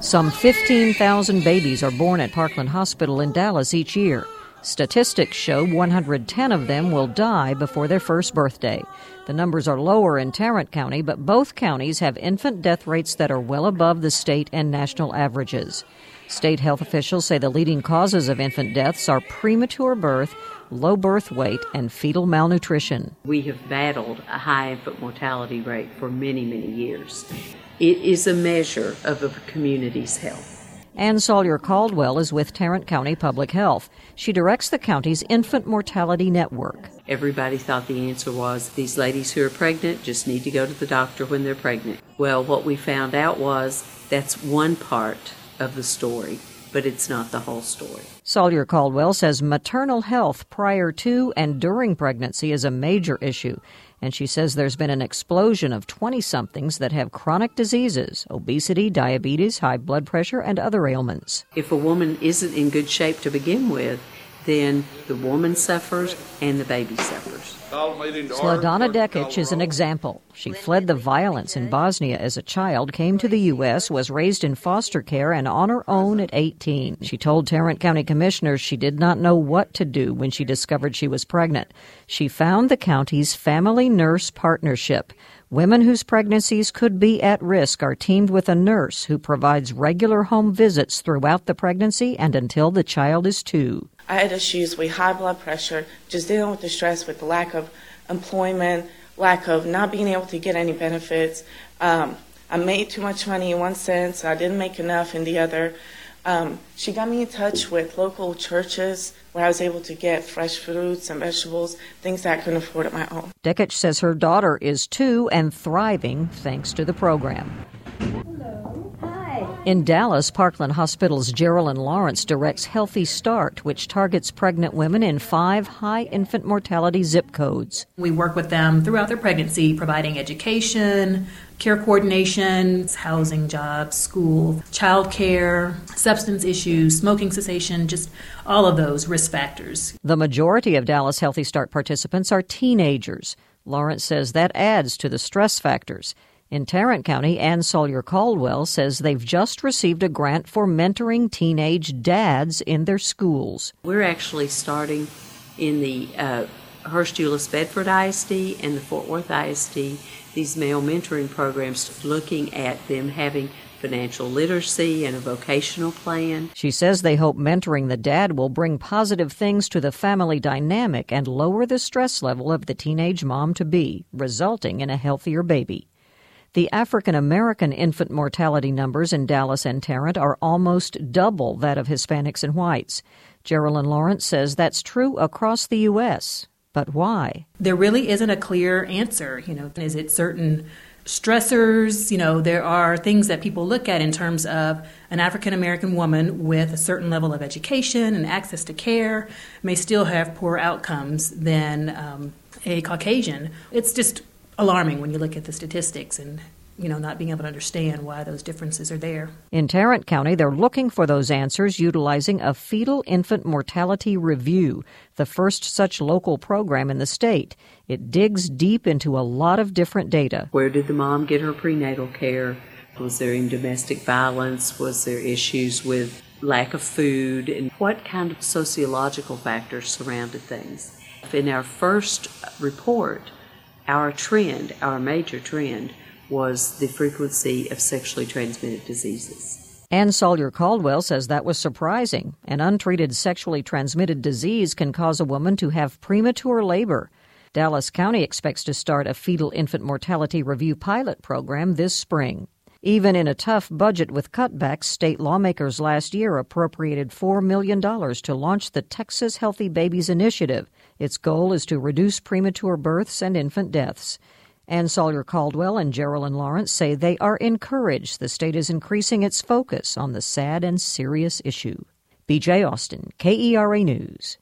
Some 15,000 babies are born at Parkland Hospital in Dallas each year. Statistics show 110 of them will die before their first birthday. The numbers are lower in Tarrant County, but both counties have infant death rates that are well above the state and national averages. State health officials say the leading causes of infant deaths are premature birth, low birth weight, and fetal malnutrition. We have battled a high infant mortality rate for many, many years. It is a measure of a community's health. Ann Sawyer-Caldwell is with Tarrant County Public Health. She directs the county's Infant Mortality Network. Everybody thought the answer was these ladies who are pregnant just need to go to the doctor when they're pregnant. Well, what we found out was that's one part of the story, but it's not the whole story. Sawyer-Caldwell says maternal health prior to and during pregnancy is a major issue, and she says there's been an explosion of 20-somethings that have chronic diseases, obesity, diabetes, high blood pressure, and other ailments. If a woman isn't in good shape to begin with, then the woman suffers and the baby suffers. Sladana Dekic is an example. She fled the violence in Bosnia as a child, came to the U.S., was raised in foster care, and on her own at 18. She told Tarrant County commissioners she did not know what to do when she discovered she was pregnant. She found the county's Family Nurse Partnership. Women whose pregnancies could be at risk are teamed with a nurse who provides regular home visits throughout the pregnancy and until the child is 2. I had issues with high blood pressure, just dealing with the stress with the lack of employment, lack of not being able to get any benefits. I made too much money in one sense, I didn't make enough in the other. She got me in touch with local churches where I was able to get fresh fruits and vegetables, things that I couldn't afford on my own. Dekic says her daughter is 2 and thriving thanks to the program. In Dallas, Parkland Hospital's Geraldine Lawrence directs Healthy Start, which targets pregnant women in 5 high infant mortality zip codes. We work with them throughout their pregnancy, providing education, care coordination, housing, jobs, school, child care, substance issues, smoking cessation, just all of those risk factors. The majority of Dallas Healthy Start participants are teenagers. Lawrence says that adds to the stress factors. In Tarrant County, Ann Sawyer-Caldwell says they've just received a grant for mentoring teenage dads in their schools. We're actually starting in the Hurst Euless Bedford ISD and the Fort Worth ISD, these male mentoring programs, looking at them having financial literacy and a vocational plan. She says they hope mentoring the dad will bring positive things to the family dynamic and lower the stress level of the teenage mom-to-be, resulting in a healthier baby. The African-American infant mortality numbers in Dallas and Tarrant are almost double that of Hispanics and whites. Geraldine Lawrence says that's true across the U.S. But why? There really isn't a clear answer. Is it certain stressors? There are things that people look at in terms of an African-American woman with a certain level of education and access to care may still have poorer outcomes than a Caucasian. It's just alarming when you look at the statistics and, not being able to understand why those differences are there. In Tarrant County, they're looking for those answers utilizing a fetal infant mortality review, the first such local program in the state. It digs deep into a lot of different data. Where did the mom get her prenatal care? Was there any domestic violence? Was there issues with lack of food? And what kind of sociological factors surrounded things? In our first report, our major trend, was the frequency of sexually transmitted diseases. Ann Sawyer-Caldwell says that was surprising. An untreated sexually transmitted disease can cause a woman to have premature labor. Dallas County expects to start a fetal infant mortality review pilot program this spring. Even in a tough budget with cutbacks, state lawmakers last year appropriated $4 million to launch the Texas Healthy Babies Initiative. Its goal is to reduce premature births and infant deaths. Ann Sawyer-Caldwell and Geraldine Lawrence say they are encouraged the state is increasing its focus on the sad and serious issue. B.J. Austin, KERA News.